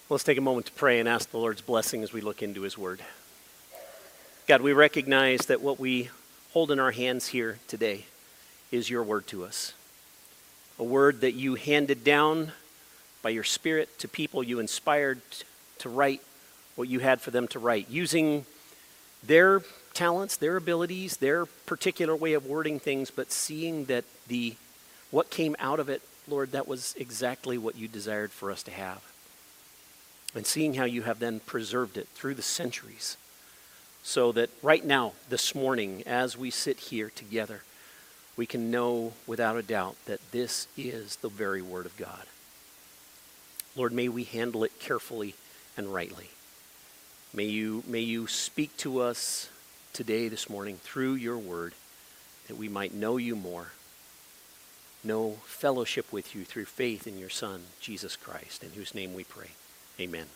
Let's take a moment to pray and ask the Lord's blessing as we look into His Word. God, we recognize that what we hold in our hands here today is your Word to us. A Word that you handed down by your Spirit to people you inspired to write what you had for them to write, using their talents, their abilities, their particular way of wording things, but seeing that what came out of it, Lord, that was exactly what you desired for us to have. And seeing how you have then preserved it through the centuries, so that right now, this morning, as we sit here together, we can know without a doubt that this is the very Word of God. Lord, may we handle it carefully and rightly. May you speak to us today, this morning, through your Word, that we might know you more, know fellowship with you through faith in your Son, Jesus Christ, in whose name we pray. Amen.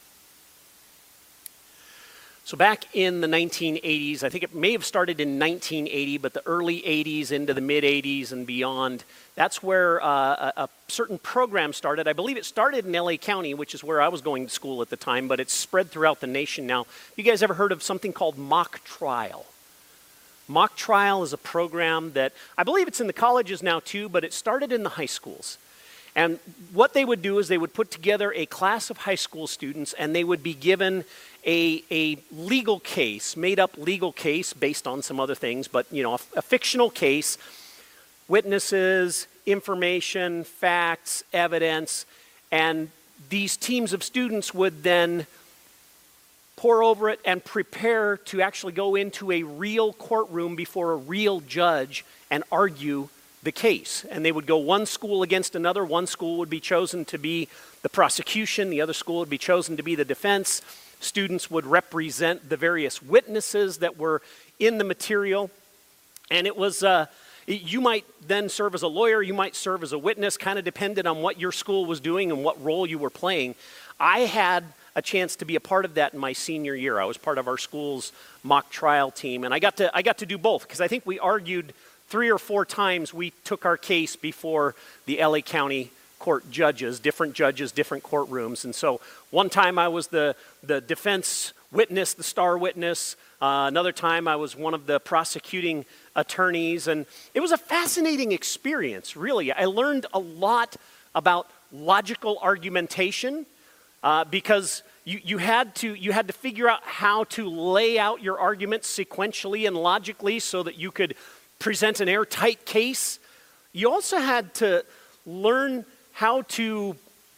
So back in the 1980s, I think it may have started in 1980, but the early 80s into the mid-80s and beyond, that's where a certain program started. I believe it started in LA County, which is where I was going to school at the time, but it's spread throughout the nation now. You guys ever heard of something called mock trial? Mock trial is a program that, I believe it's in the colleges now too, but it started in the high schools. And what they would do is they would put together a class of high school students, and they would be given a legal case, made up legal case based on some other things, but a fictional case, witnesses, information, facts, evidence, and these teams of students would then pore over it and prepare to actually go into a real courtroom before a real judge and argue the case. And they would go one school against another. One school would be chosen to be the prosecution. The other school would be chosen to be the defense. Students would represent the various witnesses that were in the material. And it was, you might then serve as a lawyer, you might serve as a witness, kind of depended on what your school was doing and what role you were playing. I had a chance to be a part of that in my senior year. I was part of our school's mock trial team, and I got to do both, because I think we argued 3 or 4 times. We took our case before the LA County court judges, different courtrooms. And so one time I was the defense witness, the star witness. Another time I was one of the prosecuting attorneys. And it was a fascinating experience, really. I learned a lot about logical argumentation because you had to figure out how to lay out your arguments sequentially and logically so that you could present an airtight case. You also had to learn how to,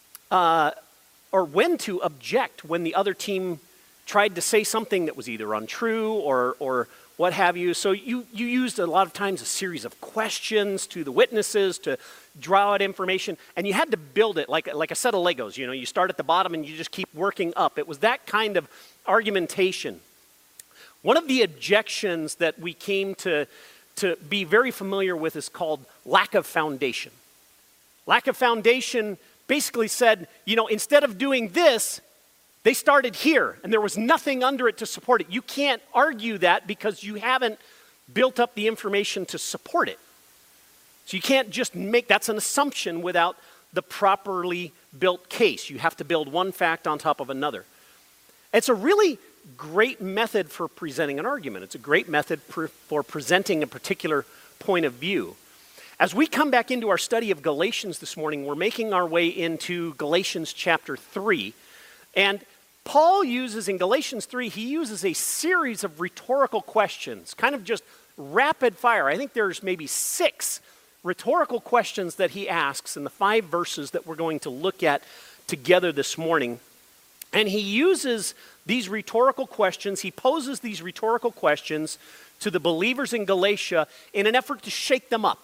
or when to object when the other team tried to say something that was either untrue or what have you. So you used a lot of times a series of questions to the witnesses to draw out information, and you had to build it like a set of Legos. You start at the bottom and you just keep working up. It was that kind of argumentation. One of the objections that we came to be very familiar with is called lack of foundation. Lack of foundation basically said, instead of doing this, they started here, and there was nothing under it to support it. You can't argue that because you haven't built up the information to support it. So you can't just that's an assumption without the properly built case. You have to build one fact on top of another. It's a really great method for presenting an argument. It's a great method for presenting a particular point of view. As we come back into our study of Galatians this morning, we're making our way into Galatians chapter 3. And Paul uses, in Galatians 3, he uses a series of rhetorical questions, kind of just rapid fire. I think there's maybe 6 rhetorical questions that he asks in the 5 verses that we're going to look at together this morning. And he uses these rhetorical questions, he poses these rhetorical questions to the believers in Galatia in an effort to shake them up.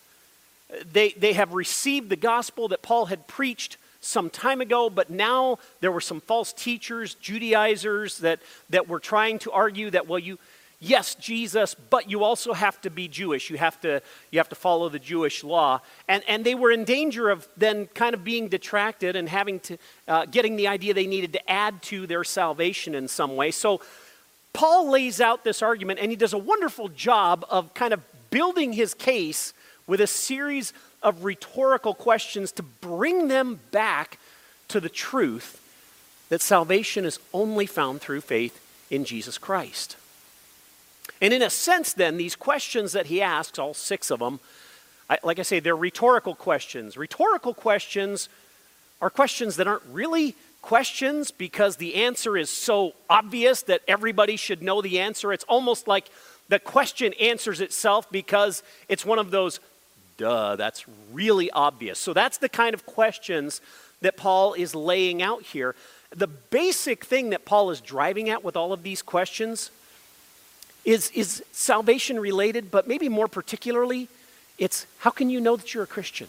They have received the gospel that Paul had preached some time ago, but now there were some false teachers, Judaizers, that were trying to argue that, yes, Jesus, but you also have to be Jewish. You have to follow the Jewish law. And they were in danger of then kind of being detracted and having to, getting the idea they needed to add to their salvation in some way. So Paul lays out this argument, and he does a wonderful job of kind of building his case with a series of rhetorical questions to bring them back to the truth that salvation is only found through faith in Jesus Christ. And in a sense then, these questions that he asks, all 6 of them, like I say, they're rhetorical questions. Rhetorical questions are questions that aren't really questions because the answer is so obvious that everybody should know the answer. It's almost like the question answers itself because it's one of those, duh, that's really obvious. So that's the kind of questions that Paul is laying out here. The basic thing that Paul is driving at with all of these questions is salvation related, but maybe more particularly, it's how can you know that you're a Christian?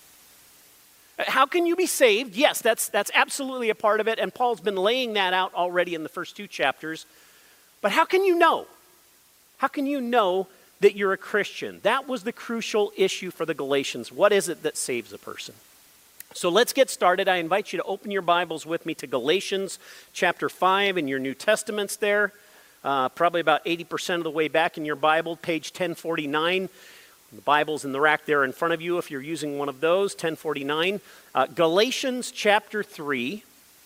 How can you be saved? Yes, that's absolutely a part of it, and Paul's been laying that out already in the first 2 chapters. But how can you know? How can you know that you're a Christian? That was the crucial issue for the Galatians. What is it that saves a person? So let's get started. I invite you to open your Bibles with me to Galatians chapter 5 in your New Testaments there. Probably about 80% of the way back in your Bible, page 1049. The Bible's in the rack there in front of you if you're using one of those, 1049. Galatians chapter 3.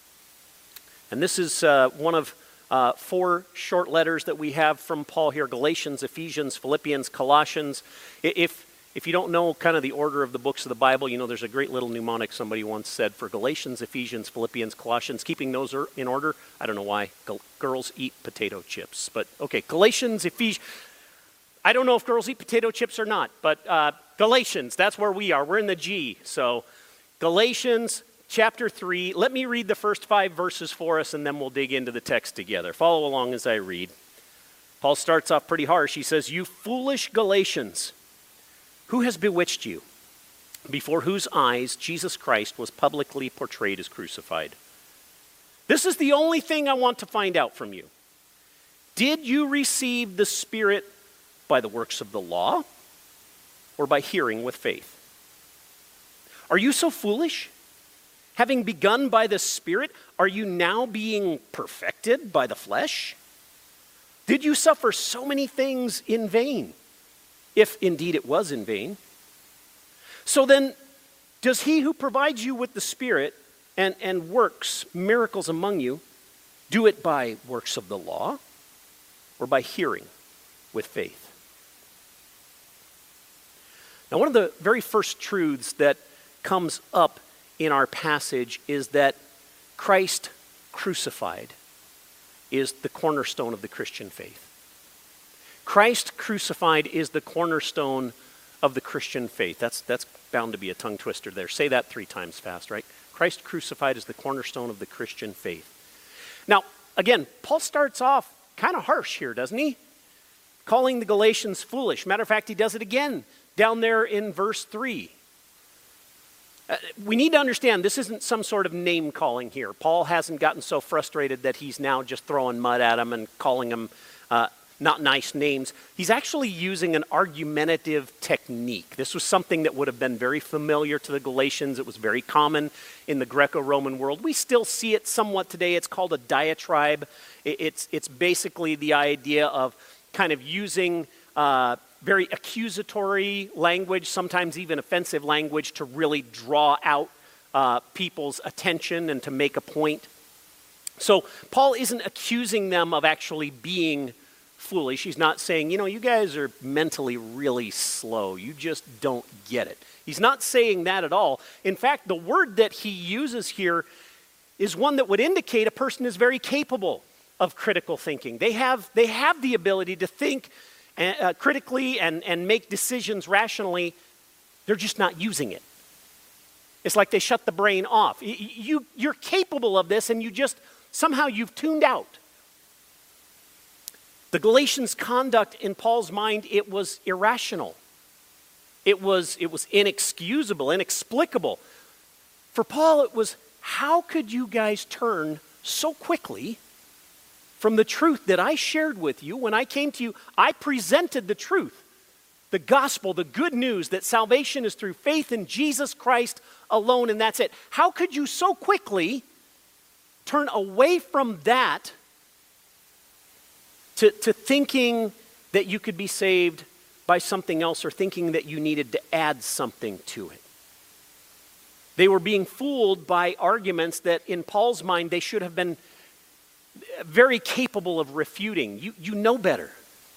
And this is one of 4 short letters that we have from Paul here. Galatians, Ephesians, Philippians, Colossians. If you don't know kind of the order of the books of the Bible, you know there's a great little mnemonic somebody once said for Galatians, Ephesians, Philippians, Colossians. Keeping those in order. I don't know why. Girls eat potato chips. But okay, Galatians, Ephesians. I don't know if girls eat potato chips or not, but Galatians, that's where we are. We're in the G. So Galatians chapter 3. Let me read the first 5 verses for us, and then we'll dig into the text together. Follow along as I read. Paul starts off pretty harsh. He says, "You foolish Galatians, who has bewitched you, before whose eyes Jesus Christ was publicly portrayed as crucified? This is the only thing I want to find out from you. Did you receive the Spirit by the works of the law, or by hearing with faith? Are you so foolish? Having begun by the Spirit, are you now being perfected by the flesh? Did you suffer so many things in vain, if indeed it was in vain? So then, does he who provides you with the Spirit and works miracles among you, do it by works of the law, or by hearing with faith?" Now, one of the very first truths that comes up in our passage is that Christ crucified is the cornerstone of the Christian faith. Christ crucified is the cornerstone of the Christian faith. That's bound to be a tongue twister there. Say that 3 times fast, right? Christ crucified is the cornerstone of the Christian faith. Now, again, Paul starts off kind of harsh here, doesn't he? Calling the Galatians foolish. Matter of fact, he does it again down there in verse 3. We need to understand this isn't some sort of name calling here. Paul hasn't gotten so frustrated that he's now just throwing mud at them and calling them not nice names. He's actually using an argumentative technique. This was something that would have been very familiar to the Galatians. It was very common in the Greco-Roman world. We still see it somewhat today. It's called a diatribe. It's basically the idea of kind of using very accusatory language, sometimes even offensive language, to really draw out people's attention and to make a point. So Paul isn't accusing them of actually being foolish. He's not saying, you guys are mentally really slow. You just don't get it. He's not saying that at all. In fact, the word that he uses here is one that would indicate a person is very capable of critical thinking. They have the ability to think critically and make decisions rationally. They're just not using it. It's like they shut the brain off. You're capable of this, and somehow you've tuned out. The Galatians' conduct in Paul's mind, it was irrational. It was inexcusable, inexplicable. For Paul, it was, how could you guys turn so quickly from the truth that I shared with you? When I came to you, I presented the truth, the gospel, the good news that salvation is through faith in Jesus Christ alone, and that's it. How could you so quickly turn away from that to thinking that you could be saved by something else, or thinking that you needed to add something to it? They were being fooled by arguments that in Paul's mind they should have been very capable of refuting. You know better.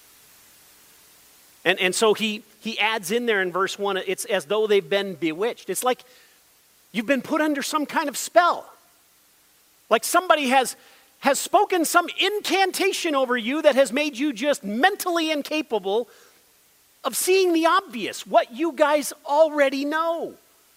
And so he adds in there in verse 1, it's as though they've been bewitched. It's like you've been put under some kind of spell. Like somebody has spoken some incantation over you that has made you just mentally incapable of seeing the obvious, what you guys already know.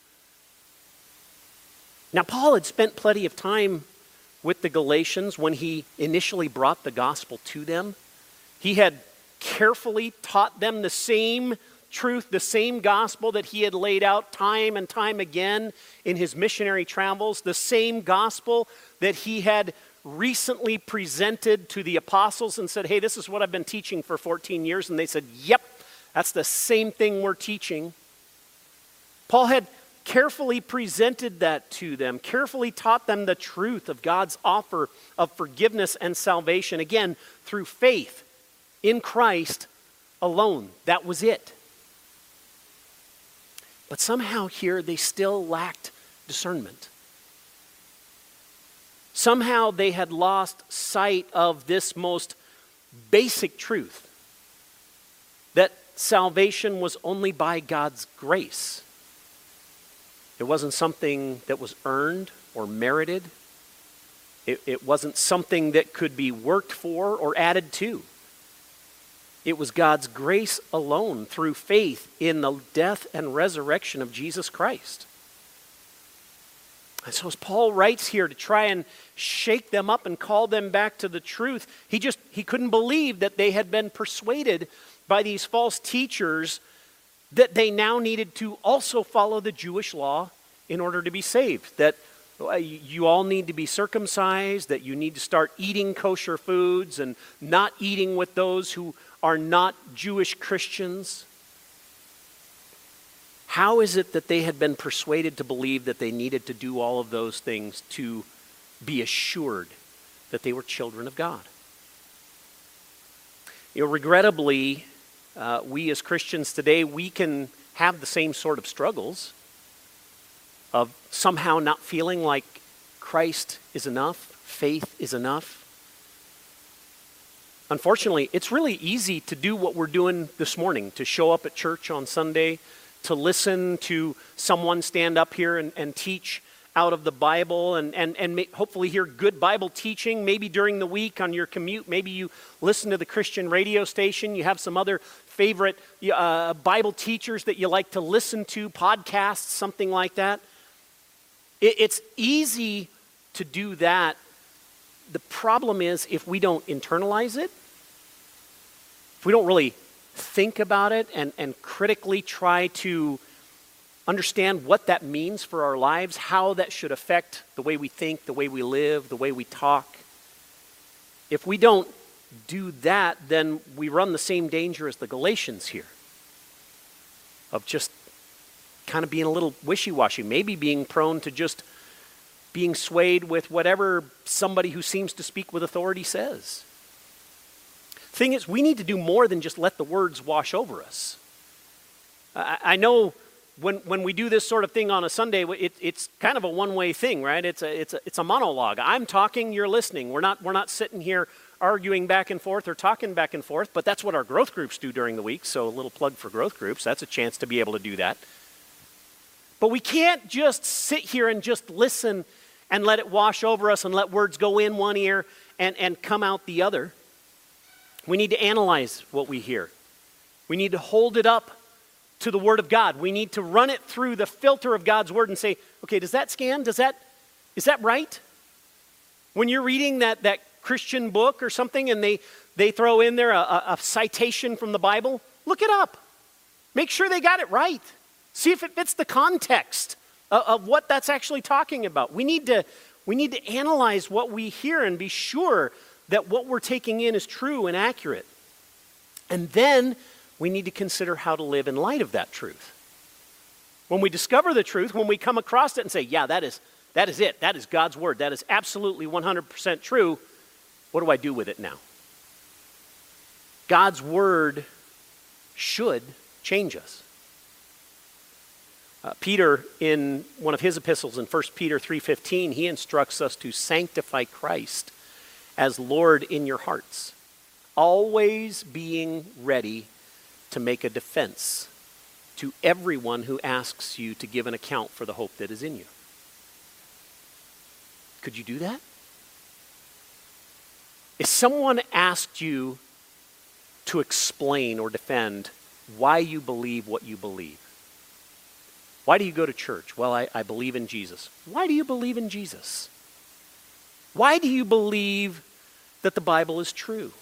Now, Paul had spent plenty of time with the Galatians when he initially brought the gospel to them. He had carefully taught them the same truth, the same gospel that he had laid out time and time again in his missionary travels, the same gospel that he had recently presented to the apostles and said, hey, this is what I've been teaching for 14 years. And they said, yep, that's the same thing we're teaching. Paul had carefully presented that to them, carefully taught them the truth of God's offer of forgiveness and salvation, again, through faith in Christ alone. That was it. But somehow here they still lacked discernment. Somehow they had lost sight of this most basic truth, that salvation was only by God's grace. It wasn't something that was earned or merited. It wasn't something that could be worked for or added to. It was God's grace alone through faith in the death and resurrection of Jesus Christ. And so as Paul writes here to try and shake them up and call them back to the truth, he couldn't believe that they had been persuaded by these false teachers that they now needed to also follow the Jewish law in order to be saved. That you all need to be circumcised, that you need to start eating kosher foods and not eating with those who are not Jewish Christians. How is it that they had been persuaded to believe that they needed to do all of those things to be assured that they were children of God? Regrettably, we as Christians today, we can have the same sort of struggles of somehow not feeling like Christ is enough, faith is enough. Unfortunately, it's really easy to do what we're doing this morning, to show up at church on Sunday, to listen to someone stand up here and teach out of the Bible and hopefully hear good Bible teaching, maybe during the week on your commute. Maybe you listen to the Christian radio station. You have some other favorite Bible teachers that you like to listen to, podcasts, something like that. It's easy to do that. The problem is if we don't internalize it, if we don't really think about it and critically try to understand what that means for our lives, how that should affect the way we think, the way we live, the way we talk. If we don't do that, then we run the same danger as the Galatians here, of just kind of being a little wishy-washy, maybe being prone to just being swayed with whatever somebody who seems to speak with authority says. Thing is, we need to do more than just let the words wash over us. I know when we do this sort of thing on a Sunday, it's kind of a one-way thing, right? It's a monologue. I'm talking, you're listening. We're not sitting here arguing back and forth or talking back and forth, but that's what our growth groups do during the week. So a little plug for growth groups. That's a chance to be able to do that. But we can't just sit here and just listen and let it wash over us and let words go in one ear and come out the other. We need to analyze what we hear. We need to hold it up to the Word of God. We need to run it through the filter of God's Word and say, okay, does that scan? Is that right? When you're reading that Christian book or something and they throw in there a citation from the Bible, look it up. Make sure they got it right. See if it fits the context of what that's actually talking about. We need to analyze what we hear and be sure that what we're taking in is true and accurate. And then we need to consider how to live in light of that truth. When we discover the truth, when we come across it and say, yeah, that is it. That is God's Word. That is absolutely 100% true. What do I do with it now? God's Word should change us. Peter, in one of his epistles in 1 Peter 3:15, he instructs us to sanctify Christ as Lord in your hearts, always being ready to make a defense to everyone who asks you to give an account for the hope that is in you. Could you do that? If someone asked you to explain or defend why you believe what you believe, why do you go to church? Well, I believe in Jesus. Why do you believe in Jesus? Why do you believe that the Bible is true?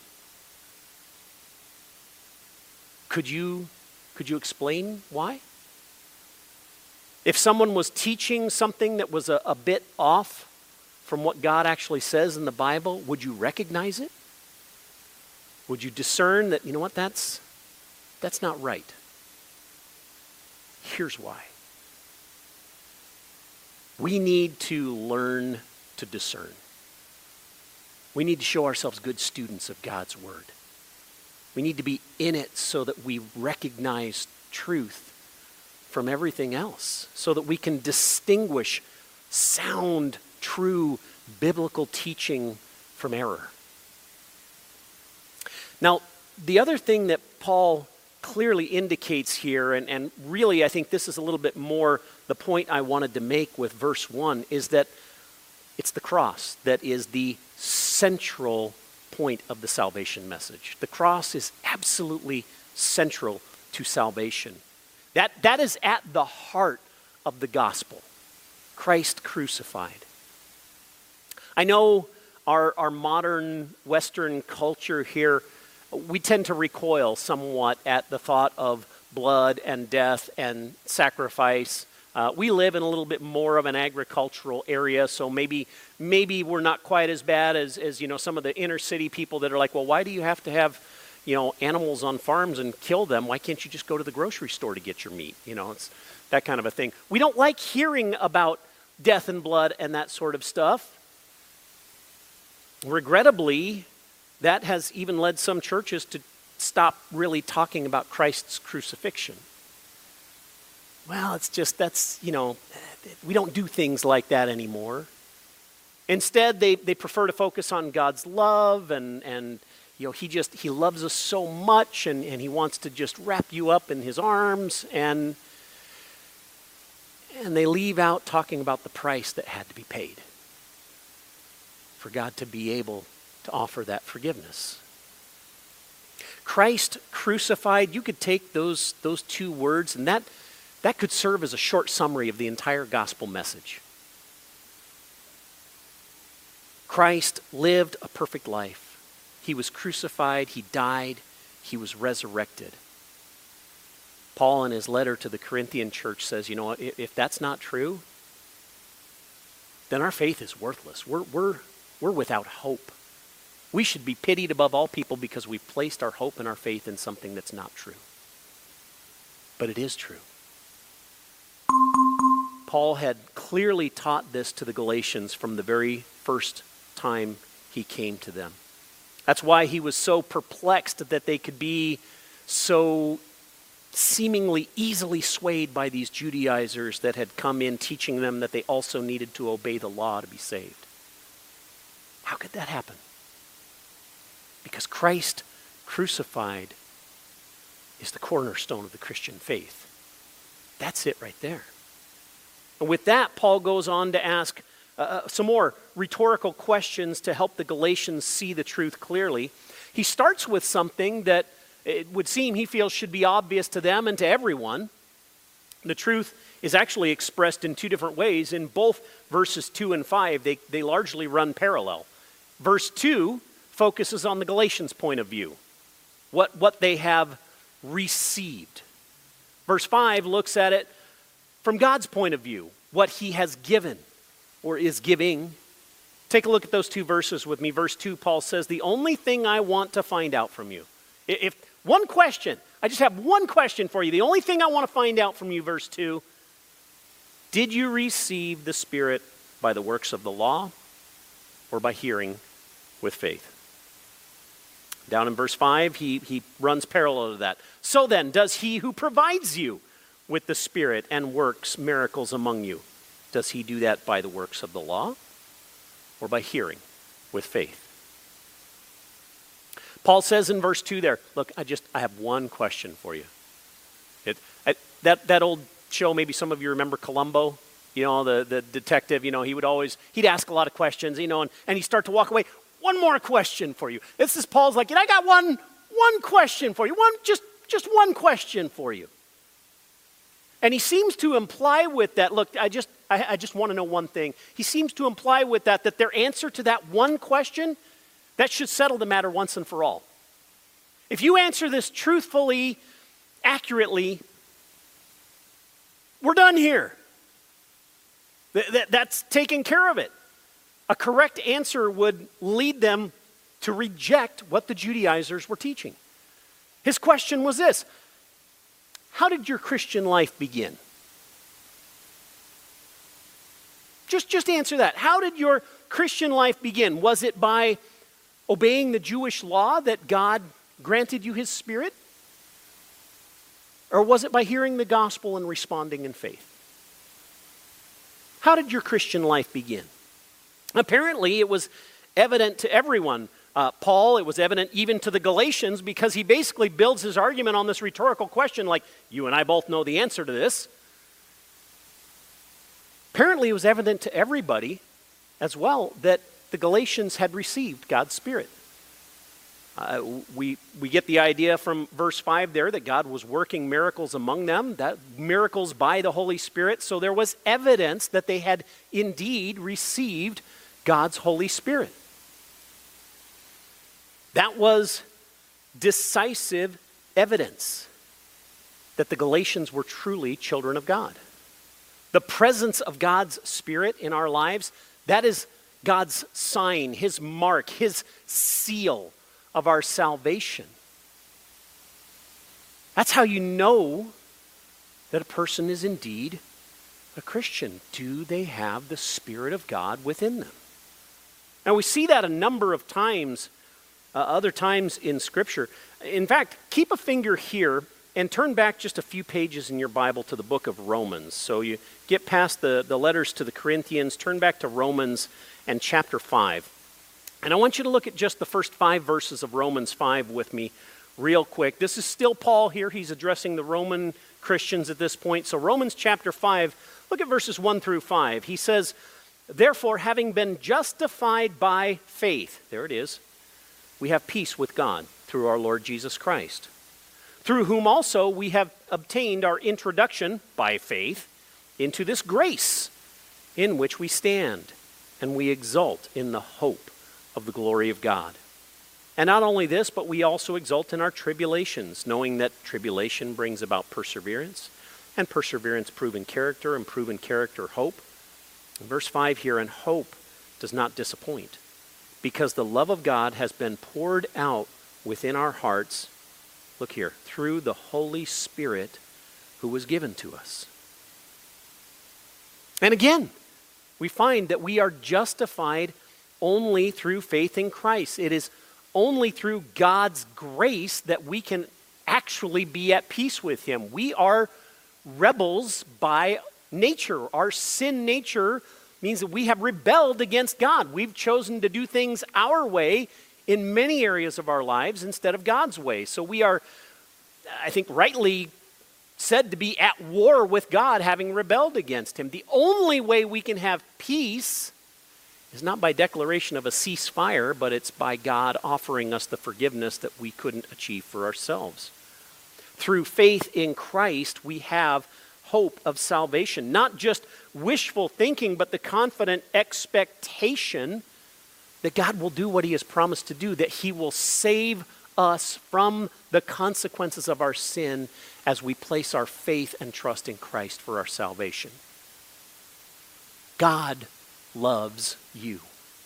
Could you explain why? If someone was teaching something that was a bit off from what God actually says in the Bible, would you recognize it? Would you discern that, you know what, that's not right? Here's why. We need to learn to discern. We need to show ourselves good students of God's Word. We need to be in it so that we recognize truth from everything else, so that we can distinguish sound, true, biblical teaching from error. Now, the other thing that Paul clearly indicates here, and really I think this is a little bit more the point I wanted to make with verse 1, is that it's the cross that is the central point of the salvation message. The cross is absolutely central to salvation. That is at the heart of the gospel. Christ crucified. I know our modern Western culture here, we tend to recoil somewhat at the thought of blood and death and sacrifice. We live in a little bit more of an agricultural area, so maybe we're not quite as bad as some of the inner city people that are like, well, why do you have to have animals on farms and kill them? Why can't you just go to the grocery store to get your meat? It's that kind of a thing. We don't like hearing about death and blood and that sort of stuff. Regrettably, that has even led some churches to stop really talking about Christ's crucifixion. Well, we don't do things like that anymore. Instead, they prefer to focus on God's love and he loves us so much and he wants to just wrap you up in his arms, and they leave out talking about the price that had to be paid for God to be able to offer that forgiveness. Christ crucified, you could take those two words, and that could serve as a short summary of the entire gospel message. Christ lived a perfect life. He was crucified, he died, he was resurrected. Paul, in his letter to the Corinthian church, says, if that's not true, then our faith is worthless. We're without hope. We should be pitied above all people because we've placed our hope and our faith in something that's not true. But it is true. Paul had clearly taught this to the Galatians from the very first time he came to them. That's why he was so perplexed that they could be so seemingly easily swayed by these Judaizers that had come in teaching them that they also needed to obey the law to be saved. How could that happen? Because Christ crucified is the cornerstone of the Christian faith. That's it right there. And with that, Paul goes on to ask some more rhetorical questions to help the Galatians see the truth clearly. He starts with something that it would seem he feels should be obvious to them and to everyone. The truth is actually expressed in two different ways. In both verses 2 and 5, they largely run parallel. Verse 2 focuses on the Galatians' point of view, what they have received. Verse 5 looks at it from God's point of view, what he has given or is giving. Take a look at those two verses with me. Verse 2, Paul says, the only thing I want to find out from you, if one question, I just have one question for you. The only thing I want to find out from you, verse 2, did you receive the Spirit by the works of the law or by hearing with faith? Down in verse 5, he runs parallel to that. So then, does he who provides you with the Spirit and works miracles among you, does he do that by the works of the law or by hearing with faith? Paul says in verse 2 there, look, I have one question for you. That old show, maybe some of you remember Columbo, the detective, he'd ask a lot of questions, and he'd start to walk away. One more question for you. This is Paul's like, I got one question for you. Just one question for you. And he seems to imply with that, look, I just want to know one thing. He seems to imply with that their answer to that one question, that should settle the matter once and for all. If you answer this truthfully, accurately, we're done here. That's taken care of it. A correct answer would lead them to reject what the Judaizers were teaching. His question was this: how did your Christian life begin? Just answer that. How did your Christian life begin? Was it by obeying the Jewish law that God granted you his Spirit? Or was it by hearing the gospel and responding in faith? How did your Christian life begin? Apparently, it was evident to everyone. Paul, it was evident even to the Galatians, because he basically builds his argument on this rhetorical question like, you and I both know the answer to this. Apparently, it was evident to everybody as well that the Galatians had received God's Spirit. We get the idea from verse 5 there that God was working miracles among them, that miracles by the Holy Spirit. So there was evidence that they had indeed received God's Holy Spirit. That was decisive evidence that the Galatians were truly children of God. The presence of God's Spirit in our lives, that is God's sign, his mark, his seal of our salvation. That's how you know that a person is indeed a Christian. Do they have the Spirit of God within them? Now we see that a number of times, other times in Scripture. In fact, keep a finger here and turn back just a few pages in your Bible to the book of Romans. So you get past the letters to the Corinthians, turn back to Romans and chapter 5. And I want you to look at just the first 5 verses of Romans 5 with me real quick. This is still Paul here. He's addressing the Roman Christians at this point. So Romans chapter 5, look at verses 1 through 5. He says, therefore, having been justified by faith, there it is, we have peace with God through our Lord Jesus Christ, through whom also we have obtained our introduction by faith into this grace in which we stand, and we exult in the hope of the glory of God. And not only this, but we also exult in our tribulations, knowing that tribulation brings about perseverance, and perseverance proven character, and proven character hope. In verse 5 here, and hope does not disappoint, because the love of God has been poured out within our hearts, look here, through the Holy Spirit who was given to us. And again, we find that we are justified only through faith in Christ. It is only through God's grace that we can actually be at peace with him. We are rebels by nature. Our sin nature means that we have rebelled against God. We've chosen to do things our way in many areas of our lives instead of God's way. So we are, I think, rightly said to be at war with God, having rebelled against him. The only way we can have peace is not by declaration of a ceasefire, but it's by God offering us the forgiveness that we couldn't achieve for ourselves. Through faith in Christ, we have hope of salvation. Not just wishful thinking, but the confident expectation that God will do what he has promised to do, that he will save us from the consequences of our sin as we place our faith and trust in Christ for our salvation. God loves you.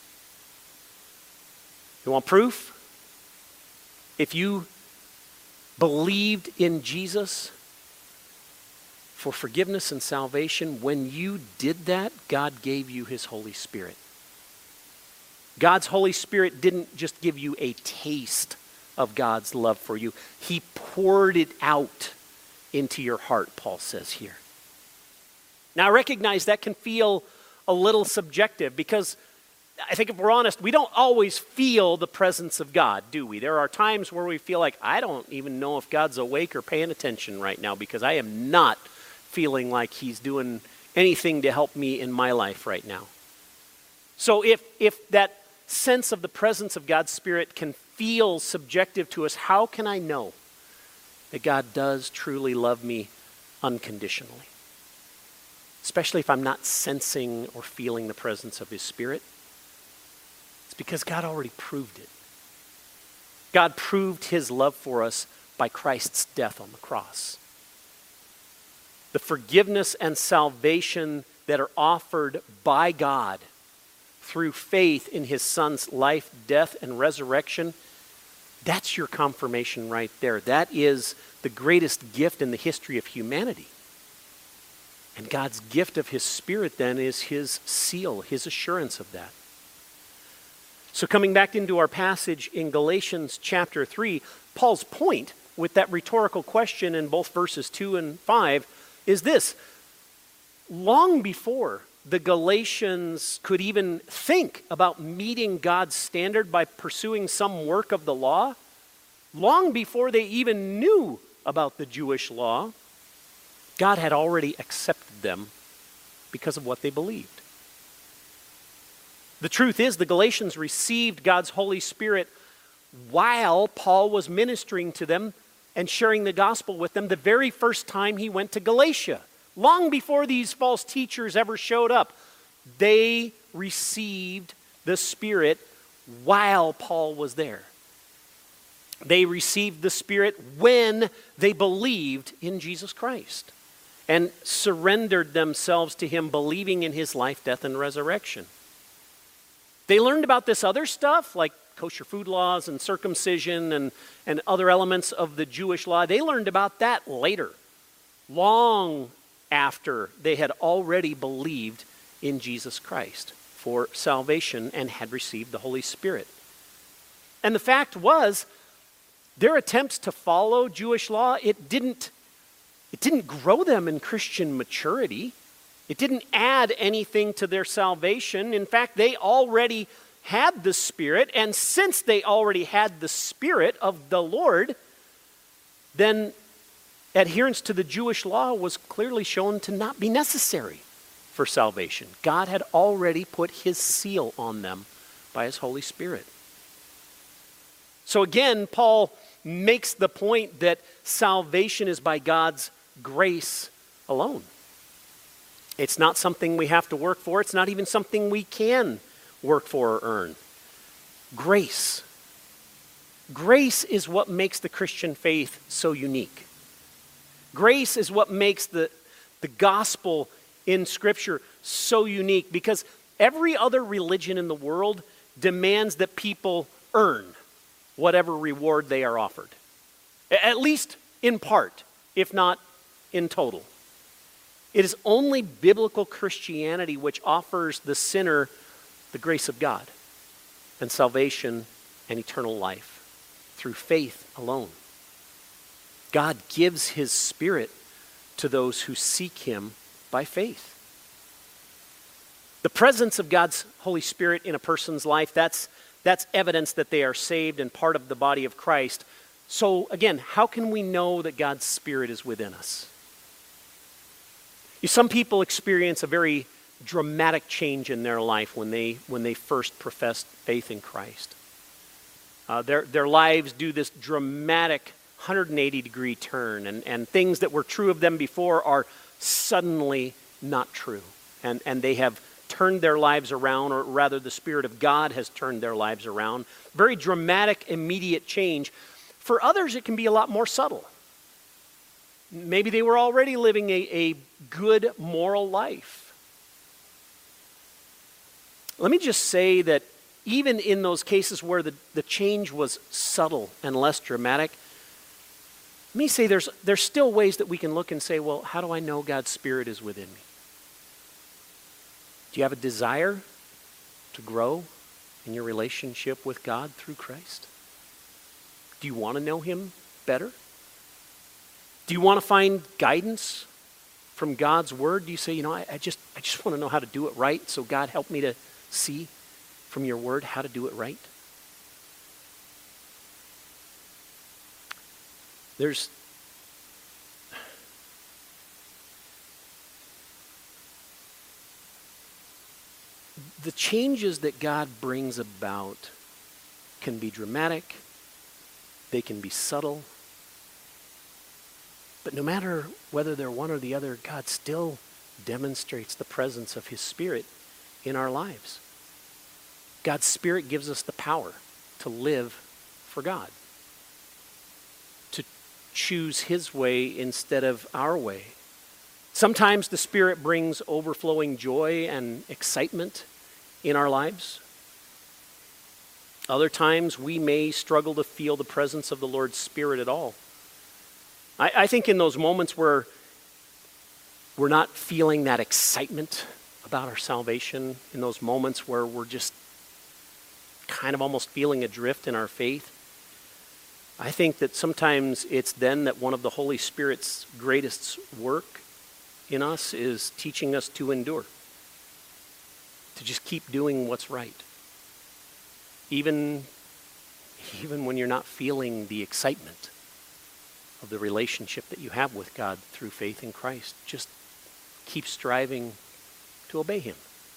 You want proof? If you believed in Jesus for forgiveness and salvation, when you did that, God gave you his Holy Spirit. God's Holy Spirit didn't just give you a taste of God's love for you. He poured it out into your heart, Paul says here. Now, I recognize that can feel a little subjective because I think if we're honest, we don't always feel the presence of God, do we? There are times where we feel like, I don't even know if God's awake or paying attention right now because I am not feeling like he's doing anything to help me in my life right now. So if that sense of the presence of God's Spirit can feel subjective to us, how can I know that God does truly love me unconditionally? Especially if I'm not sensing or feeling the presence of his Spirit. It's because God already proved it. God proved his love for us by Christ's death on the cross. The forgiveness and salvation that are offered by God through faith in his Son's life, death, and resurrection, that's your confirmation right there. That is the greatest gift in the history of humanity. And God's gift of his Spirit then is his seal, his assurance of that. So coming back into our passage in Galatians chapter 3, Paul's point with that rhetorical question in both verses 2 and 5 is this. Long before the Galatians could even think about meeting God's standard by pursuing some work of the law, long before they even knew about the Jewish law, God had already accepted them because of what they believed. The truth is, the Galatians received God's Holy Spirit while Paul was ministering to them and sharing the gospel with them the very first time he went to Galatia. Long before these false teachers ever showed up, they received the Spirit while Paul was there. They received the Spirit when they believed in Jesus Christ and surrendered themselves to him, believing in his life, death, and resurrection. They learned about this other stuff, like kosher food laws and circumcision and other elements of the Jewish law. They learned about that later, long after they had already believed in Jesus Christ for salvation and had received the Holy Spirit. And the fact was, their attempts to follow Jewish law, it didn't grow them in Christian maturity. It didn't add anything to their salvation. In fact, they already had the Spirit, and since they already had the Spirit of the Lord, then adherence to the Jewish law was clearly shown to not be necessary for salvation. God had already put his seal on them by his Holy Spirit. So again, Paul makes the point that salvation is by God's grace alone. It's not something we have to work for. It's not even something we can work for or earn. Grace. Grace is what makes the Christian faith so unique. Grace is what makes the gospel in Scripture so unique, because every other religion in the world demands that people earn whatever reward they are offered. At least in part, if not in total. It is only biblical Christianity which offers the sinner the grace of God and salvation and eternal life through faith alone. God gives his Spirit to those who seek him by faith. The presence of God's Holy Spirit in a person's life, that's evidence that they are saved and part of the body of Christ. So again, how can we know that God's Spirit is within us? Some people experience a very dramatic change in their life when they first profess faith in Christ. Their lives do this dramatic 180-degree turn, and things that were true of them before are suddenly not true. And they have turned their lives around, or rather the Spirit of God has turned their lives around. Very dramatic, immediate change. For others, it can be a lot more subtle. Maybe they were already living a good moral life. Let me just say that even in those cases where the change was subtle and less dramatic, let me say there's still ways that we can look and say, well, how do I know God's Spirit is within me? Do you have a desire to grow in your relationship with God through Christ? Do you want to know him better? Do you want to find guidance from God's word? Do you say, I just want to know how to do it right, so God help me to see from your word how to do it right? There's the changes that God brings about can be dramatic, they can be subtle, but no matter whether they're one or the other, God still demonstrates the presence of his Spirit in our lives. God's Spirit gives us the power to live for God, to choose his way instead of our way. Sometimes the Spirit brings overflowing joy and excitement in our lives. Other times we may struggle to feel the presence of the Lord's Spirit at all. I think in those moments where we're not feeling that excitement about our salvation, in those moments where we're just kind of almost feeling adrift in our faith, I think that sometimes it's then that one of the Holy Spirit's greatest work in us is teaching us to endure, to just keep doing what's right. Even when you're not feeling the excitement of the relationship that you have with God through faith in Christ, just keep striving to obey him.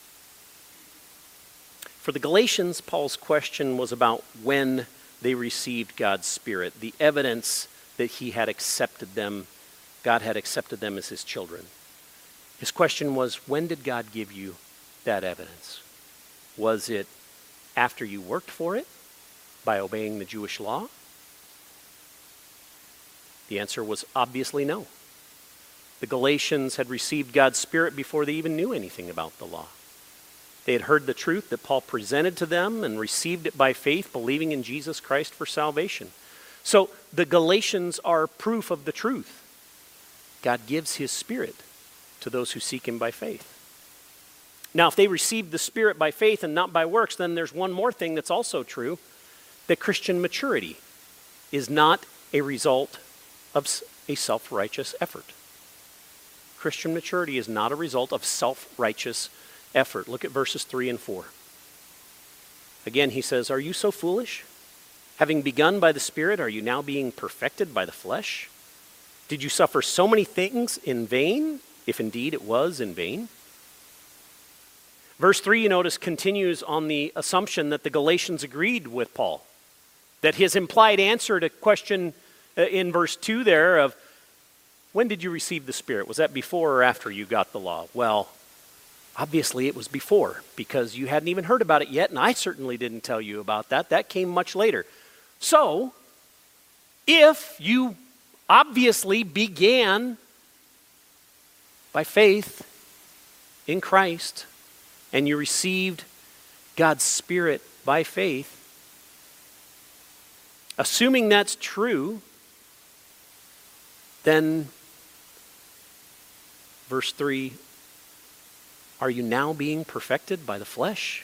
For the Galatians, Paul's question was about when they received God's Spirit, the evidence that he had accepted them, God had accepted them as his children. His question was, when did God give you that evidence? Was it after you worked for it by obeying the Jewish law? The answer was obviously no. The Galatians had received God's Spirit before they even knew anything about the law. They had heard the truth that Paul presented to them and received it by faith, believing in Jesus Christ for salvation. So the Galatians are proof of the truth. God gives his Spirit to those who seek him by faith. Now, if they received the Spirit by faith and not by works, then there's one more thing that's also true, that Christian maturity is not a result of a self-righteous effort. Christian maturity is not a result of self-righteous effort. Look at verses 3 and 4. Again, he says, "Are you so foolish? Having begun by the Spirit, are you now being perfected by the flesh? Did you suffer so many things in vain, if indeed it was in vain?" Verse 3, you notice, continues on the assumption that the Galatians agreed with Paul, that his implied answer to question in verse 2 there of, when did you receive the Spirit? Was that before or after you got the law? Well, obviously it was before, because you hadn't even heard about it yet, and I certainly didn't tell you about that. That came much later. So, if you obviously began by faith in Christ, and you received God's Spirit by faith, assuming that's true, then verse 3, are you now being perfected by the flesh?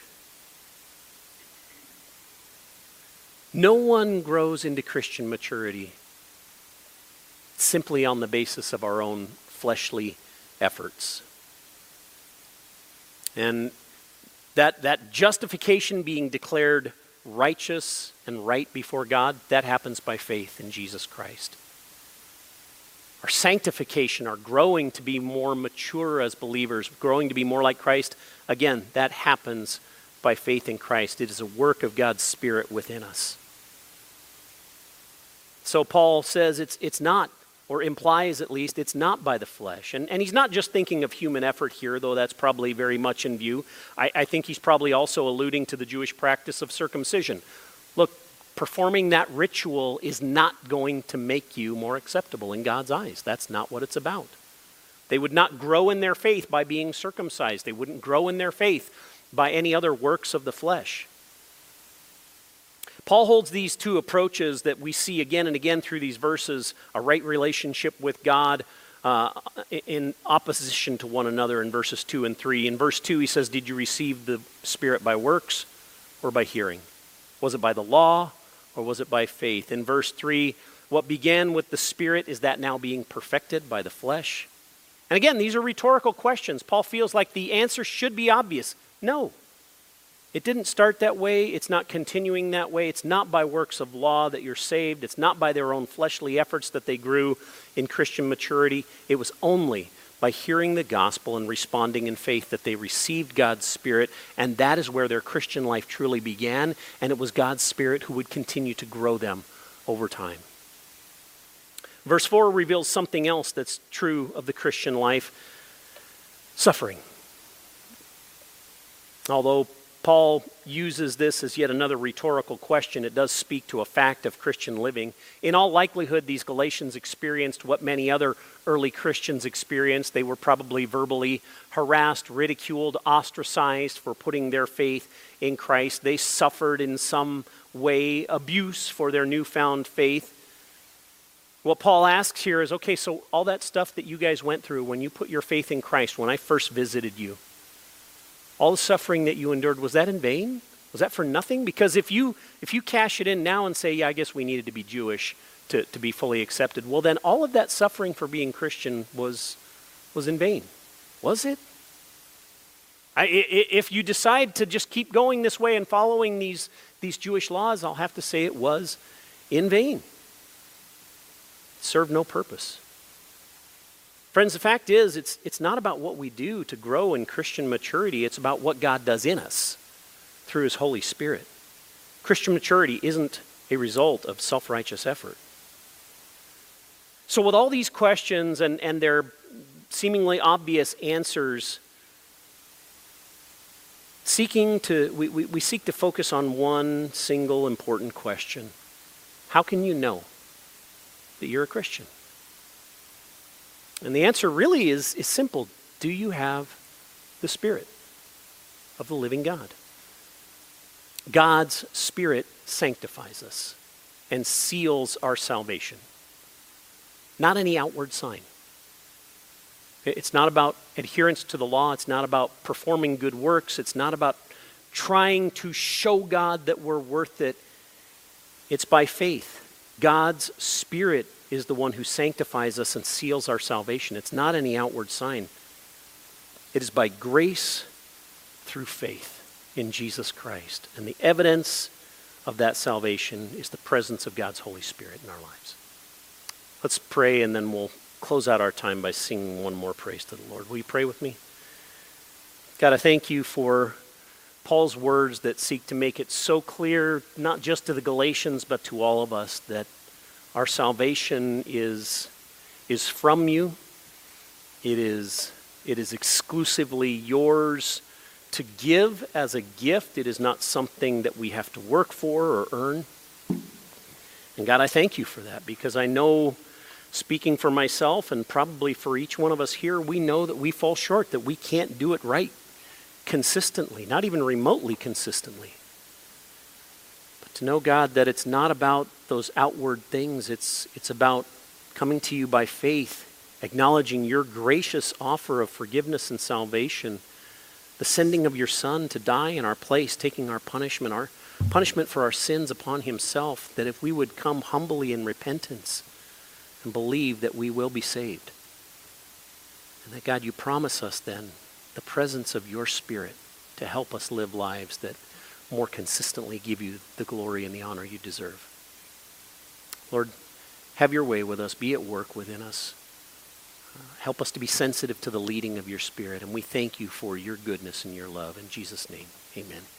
No one grows into Christian maturity simply on the basis of our own fleshly efforts. And that justification, being declared righteous and right before God, that happens by faith in Jesus Christ. Our sanctification, our growing to be more mature as believers, growing to be more like Christ, again, that happens by faith in Christ. It is a work of God's Spirit within us. So Paul says it's not, or implies at least, it's not by the flesh. And he's not just thinking of human effort here, though that's probably very much in view. I think he's probably also alluding to the Jewish practice of circumcision. Look, performing that ritual is not going to make you more acceptable in God's eyes. That's not what it's about. They would not grow in their faith by being circumcised. They wouldn't grow in their faith by any other works of the flesh. Paul holds these two approaches that we see again and again through these verses, a right relationship with God in opposition to one another in verses 2 and 3. In verse 2 he says, did you receive the Spirit by works or by hearing? Was it by the law or was it by faith? In verse 3, What began with the Spirit, is that now being perfected by the flesh? And again, these are rhetorical questions. Paul feels like the answer should be obvious. No. It didn't start that way. It's not continuing that way. It's not by works of law that you're saved. It's not by their own fleshly efforts that they grew in Christian maturity. It was only by hearing the gospel and responding in faith that they received God's Spirit, and that is where their Christian life truly began, and it was God's Spirit who would continue to grow them over time. Verse 4 reveals something else that's true of the Christian life: suffering. Although Paul uses this as yet another rhetorical question, it does speak to a fact of Christian living. In all likelihood, these Galatians experienced what many other early Christians experienced. They were probably verbally harassed, ridiculed, ostracized for putting their faith in Christ. They suffered in some way abuse for their newfound faith. What Paul asks here is, okay, so all that stuff that you guys went through when you put your faith in Christ, when I first visited you, all the suffering that you endured, was that in vain? Was that for nothing? Because if you cash it in now and say, yeah, I guess we needed to be Jewish to be fully accepted, well then all of that suffering for being Christian was in vain. Was it? If you decide to just keep going this way and following these Jewish laws, I'll have to say it was in vain. It served no purpose. Friends, the fact is, it's not about what we do to grow in Christian maturity. It's about what God does in us through His Holy Spirit. Christian maturity isn't a result of self-righteous effort. So with all these questions and their seemingly obvious answers, we seek to focus on one single important question. How can you know that you're a Christian? And the answer really is simple. Do you have the Spirit of the living God? God's Spirit sanctifies us and seals our salvation. Not any outward sign. It's not about adherence to the law. It's not about performing good works. It's not about trying to show God that we're worth it. It's by faith. God's Spirit is the one who sanctifies us and seals our salvation. It's not any outward sign. It is by grace through faith in Jesus Christ. And the evidence of that salvation is the presence of God's Holy Spirit in our lives. Let's pray, and then we'll close out our time by singing one more praise to the Lord. Will you pray with me? God, I thank you for Paul's words that seek to make it so clear, not just to the Galatians, but to all of us, that our salvation is from you. It is exclusively yours to give as a gift. It is not something that we have to work for or earn. And God, I thank you for that, because I know, speaking for myself and probably for each one of us here, we know that we fall short, that we can't do it right consistently, not even remotely consistently. But to know, God, that it's not about those outward things. It's about coming to you by faith, acknowledging your gracious offer of forgiveness and salvation, the sending of your Son to die in our place, taking our punishment for our sins upon himself, that if we would come humbly in repentance and believe, that we will be saved. And that, God, you promise us then the presence of your Spirit to help us live lives that more consistently give you the glory and the honor you deserve. Lord, have your way with us. Be at work within us. Help us to be sensitive to the leading of your Spirit. And we thank you for your goodness and your love. In Jesus' name, amen.